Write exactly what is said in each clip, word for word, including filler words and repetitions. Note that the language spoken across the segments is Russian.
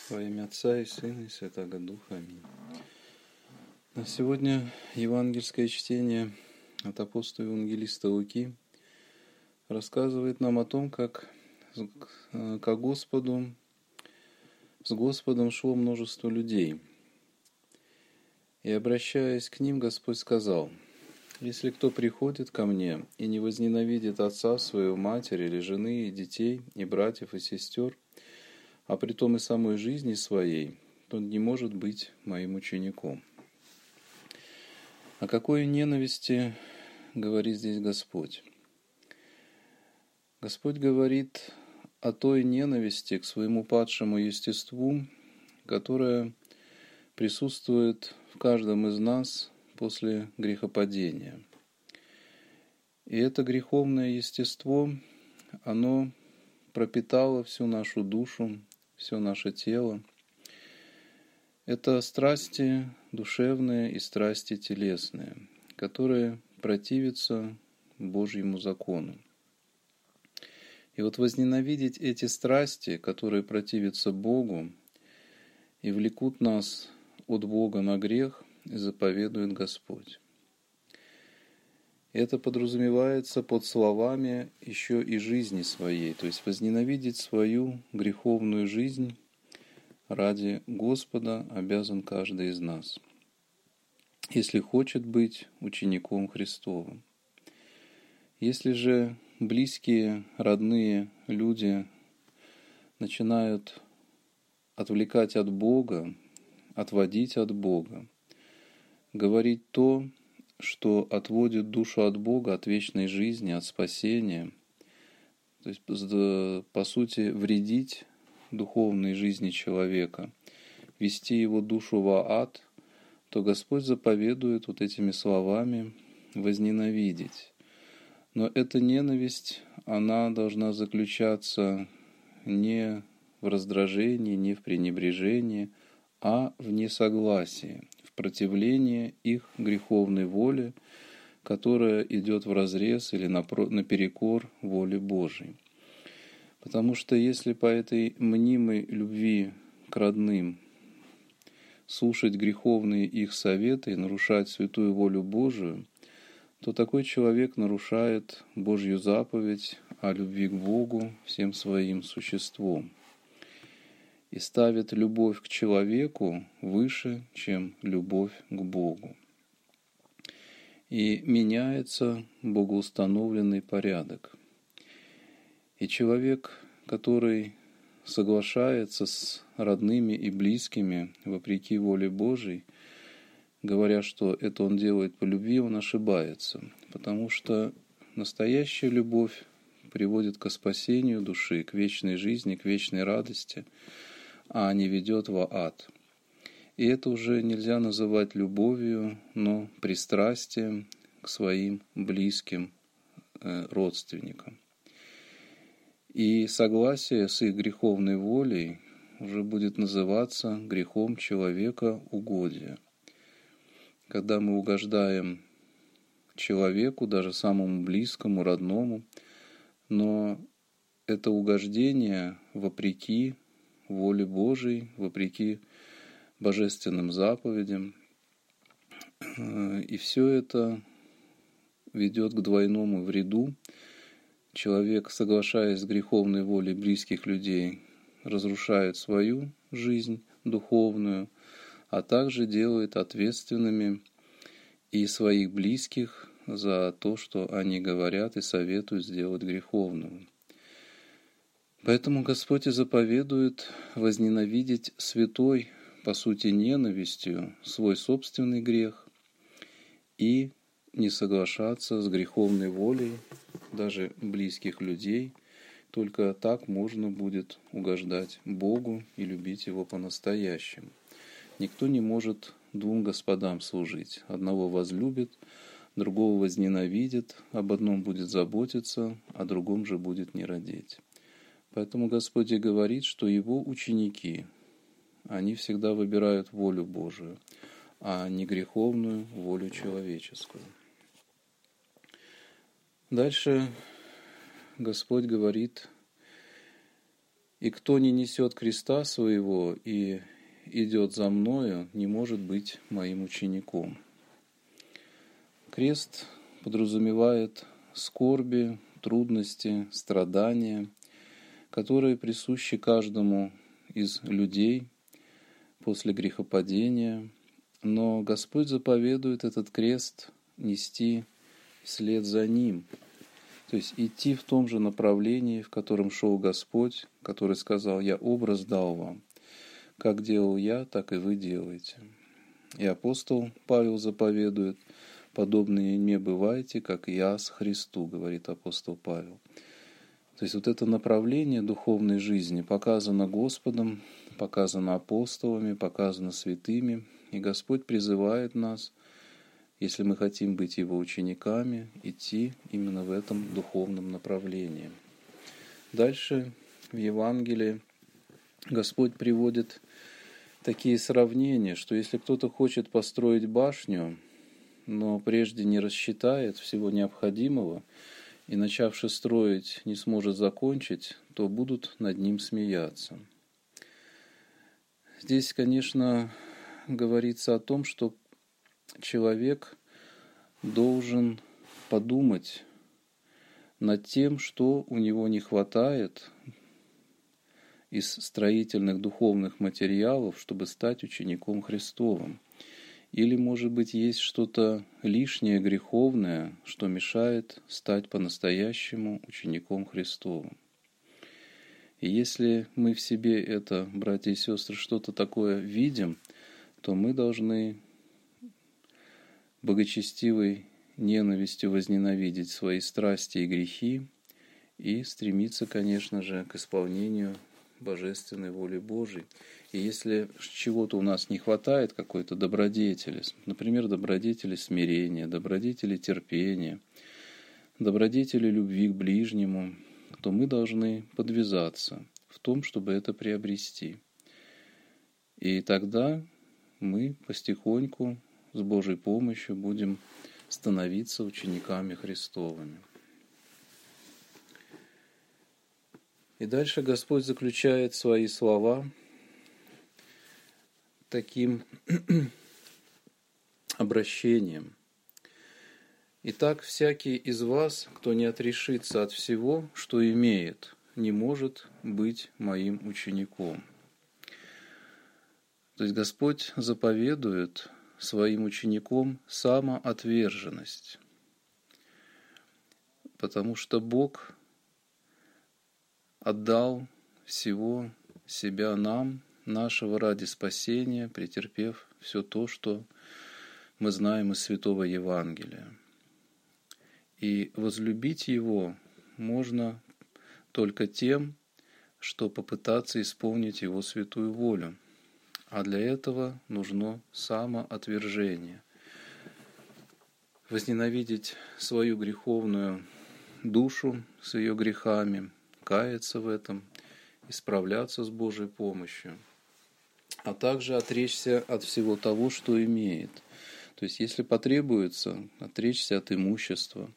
Во имя Отца и Сына и Святаго Духа. Аминь. На сегодня евангельское чтение от апостола евангелиста Луки рассказывает нам о том, как к Господу, с Господом шло множество людей. И, обращаясь к ним, Господь сказал: «Если кто приходит ко мне и не возненавидит отца своего, матери или жены, и детей, и братьев, и сестер, а притом и самой жизни своей, то он не может быть моим учеником». О какой ненависти говорит здесь Господь? Господь говорит о той ненависти к своему падшему естеству, которая присутствует в каждом из нас после грехопадения. И это греховное естество, оно пропитало всю нашу душу, все наше тело. Это страсти душевные и страсти телесные, которые противятся Божьему закону. И вот возненавидеть эти страсти, которые противятся Богу и влекут нас от Бога на грех, заповедует Господь. Это подразумевается под словами еще и жизни своей, то есть возненавидеть свою греховную жизнь ради Господа обязан каждый из нас, если хочет быть учеником Христовым. Если же близкие, родные люди начинают отвлекать от Бога, отводить от Бога, говорить то, что отводит душу от Бога, от вечной жизни, от спасения, то есть, по сути, вредить духовной жизни человека, вести его душу в ад, то Господь заповедует вот этими словами возненавидеть. Но эта ненависть, она должна заключаться не в раздражении, не в пренебрежении, а в несогласии, в противлении их греховной воле, которая идет вразрез или наперекор воле Божией. Потому что если по этой мнимой любви к родным слушать греховные их советы и нарушать святую волю Божию, то такой человек нарушает Божью заповедь о любви к Богу всем своим существом и ставит любовь к человеку выше, чем любовь к Богу. И меняется богоустановленный порядок. И человек, который соглашается с родными и близкими вопреки воле Божией, говоря, что это он делает по любви, он ошибается, потому что настоящая любовь приводит к спасению души, к вечной жизни, к вечной радости, а не ведет во ад. И это уже нельзя называть любовью, но пристрастием к своим близким родственникам. И согласие с их греховной волей уже будет называться грехом человека угодия. Когда мы угождаем человеку, даже самому близкому, родному, но это угождение вопреки воле Божией, вопреки божественным заповедям. И все это ведет к двойному вреду. Человек, соглашаясь с греховной волей близких людей, разрушает свою жизнь духовную, а также делает ответственными и своих близких за то, что они говорят и советуют сделать греховным. Поэтому Господь и заповедует возненавидеть святой, по сути, ненавистью свой собственный грех и не соглашаться с греховной волей даже близких людей. Только так можно будет угождать Богу и любить Его по-настоящему. Никто не может двум господам служить. Одного возлюбит, другого возненавидит, об одном будет заботиться, о другом же будет не радеть. Поэтому Господь и говорит, что Его ученики, они всегда выбирают волю Божию, а не греховную волю человеческую. Дальше Господь говорит И кто не несет креста своего и идет за мною, не может быть моим учеником. Крест подразумевает скорби, трудности, страдания, которые присущи каждому из людей после грехопадения, но Господь заповедует этот крест нести вслед за Ним, то есть идти в том же направлении, в котором шел Господь, который сказал: «Я образ дал вам, как делал я, так и вы делаете». И апостол Павел заповедует: «Подобные мне бывайте, как я с Христу», говорит апостол Павел. То есть вот это направление духовной жизни показано Господом, показано апостолами, показано святыми, и Господь призывает нас, если мы хотим быть Его учениками, идти именно в этом духовном направлении. Дальше в Евангелии Господь приводит такие сравнения, что если кто-то хочет построить башню, но прежде не рассчитает всего необходимого, и, начавши строить, не сможет закончить, то будут над ним смеяться. Здесь, конечно, говорится о том, что человек должен подумать над тем, что у него не хватает из строительных духовных материалов, чтобы стать учеником Христовым. Или, может быть, есть что-то лишнее, греховное, что мешает стать по-настоящему учеником Христовым. И если мы в себе это, братья и сестры, что-то такое видим, то мы должны богочестивой ненавистью возненавидеть свои страсти и грехи и стремиться, конечно же, к исполнению божественной воли Божией. И если чего-то у нас не хватает, какой-то добродетели, например, добродетели смирения, добродетели терпения, добродетели любви к ближнему, то мы должны подвязаться в том, чтобы это приобрести. И тогда мы потихоньку с Божьей помощью будем становиться учениками Христовыми. И дальше Господь заключает свои слова таким обращением. «Итак, всякий из вас, кто не отрешится от всего, что имеет, не может быть моим учеником». То есть Господь заповедует своим ученикам самоотверженность, потому что Бог отдал всего себя нам, нашего ради спасения, претерпев все то, что мы знаем из Святого Евангелия. И возлюбить Его можно только тем, что попытаться исполнить Его святую волю. А для этого нужно самоотвержение. Возненавидеть свою греховную душу с ее грехами, каяться в этом, исправляться с Божьей помощью, а также отречься от всего того, что имеет. То есть, если потребуется, отречься от имущества,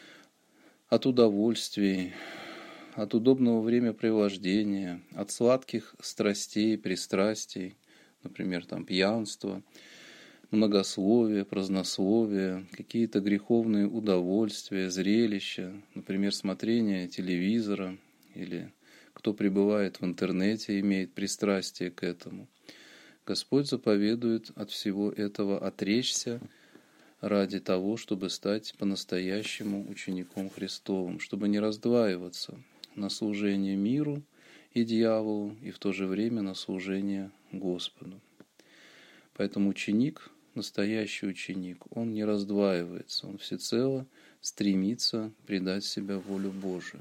от удовольствий, от удобного времяпрепровождения, от сладких страстей, пристрастий, например, там пьянство, многословие, празднословие, какие-то греховные удовольствия, зрелища, например, смотрение телевизора, или кто пребывает в интернете, имеет пристрастие к этому. Господь заповедует от всего этого отречься ради того, чтобы стать по-настоящему учеником Христовым, чтобы не раздваиваться на служение миру и дьяволу, и в то же время на служение Господу. Поэтому ученик, настоящий ученик, он не раздваивается, он всецело стремится предать себя в волю Божию.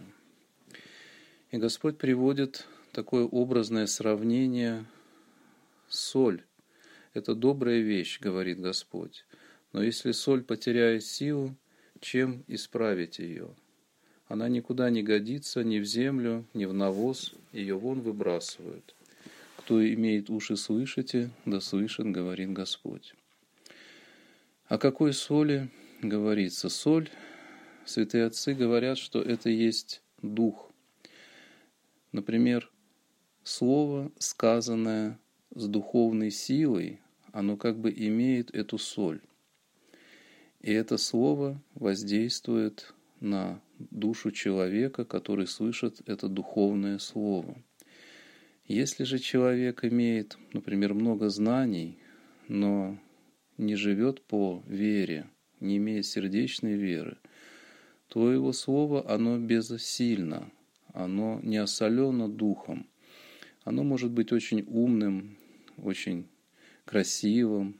И Господь приводит такое образное сравнение: соль – это добрая вещь, говорит Господь, но если соль потеряет силу, чем исправить ее? Она никуда не годится, ни в землю, ни в навоз, ее вон выбрасывают. Кто имеет уши слышите, да слышит, говорит Господь. О какой соли говорится? Соль, святые отцы говорят, что это есть дух. Например, слово, сказанное с духовной силой, оно как бы имеет эту соль. И это слово воздействует на душу человека, который слышит это духовное слово. Если же человек имеет, например, много знаний, но не живет по вере, не имеет сердечной веры, то его слово, оно безсильно, оно не осолено духом. Оно может быть очень умным, очень красивым,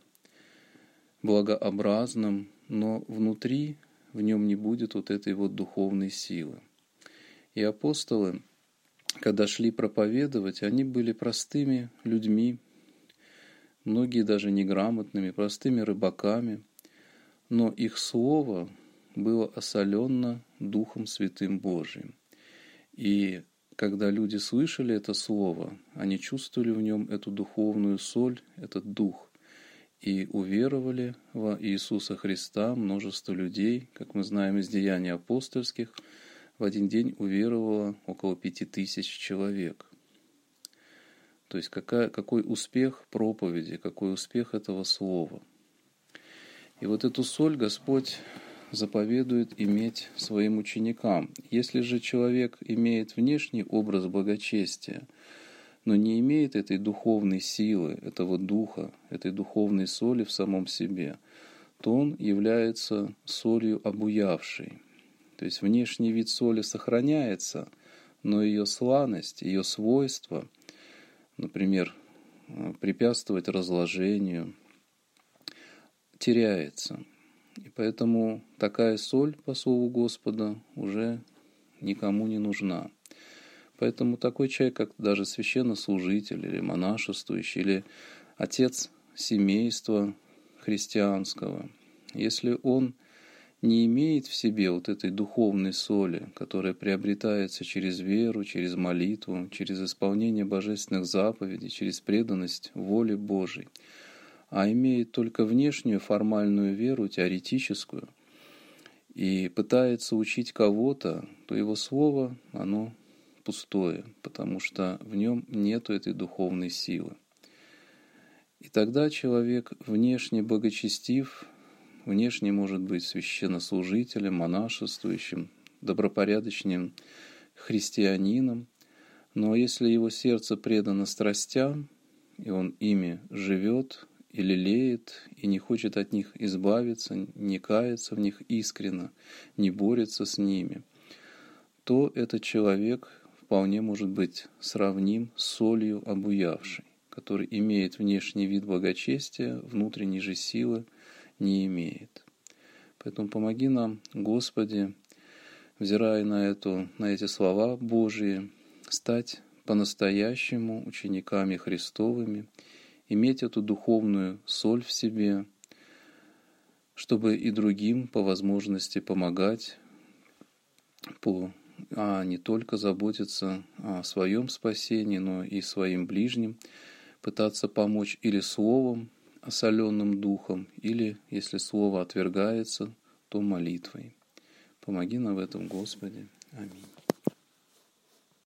благообразным, но внутри в нем не будет вот этой вот духовной силы. И апостолы, когда шли проповедовать, они были простыми людьми, многие даже неграмотными, простыми рыбаками, но их слово было осолено Духом Святым Божиим. И когда люди слышали это слово, они чувствовали в нем эту духовную соль, этот дух, и уверовали в Иисуса Христа. Множество людей, как мы знаем из Деяний апостольских, в один день уверовало около пяти тысяч человек. То есть какая, какой успех проповеди, какой успех этого слова. И вот эту соль Господь заповедует иметь своим ученикам. Если же человек имеет внешний образ благочестия, но не имеет этой духовной силы, этого духа, этой духовной соли в самом себе, то он является солью обуявшей. То есть внешний вид соли сохраняется, но ее сланость, ее свойства, например, препятствовать разложению, теряется. И поэтому такая соль, по слову Господа, уже никому не нужна. Поэтому такой человек, как даже священнослужитель или монашествующий, или отец семейства христианского, если он не имеет в себе вот этой духовной соли, которая приобретается через веру, через молитву, через исполнение божественных заповедей, через преданность воле Божией, а имеет только внешнюю формальную веру, теоретическую, и пытается учить кого-то, то его слово, оно пустое, потому что в нем нету этой духовной силы. И тогда человек внешне благочестив, внешне может быть священнослужителем, монашествующим, добропорядочным христианином, но если его сердце предано страстям, и он ими живет и лелеет, и не хочет от них избавиться, не кается в них искренно, не борется с ними, то этот человек вполне может быть сравним с солью обуявшей, который имеет внешний вид благочестия, внутренней же силы не имеет. Поэтому помоги нам, Господи, взирая на, эту, на эти слова Божии, стать по-настоящему учениками Христовыми, иметь эту духовную соль в себе, чтобы и другим по возможности помогать, по, а не только заботиться о своем спасении, но и своим ближним, пытаться помочь или словом, осоленным духом, или, если слово отвергается, то молитвой. Помоги нам в этом, Господи. Аминь.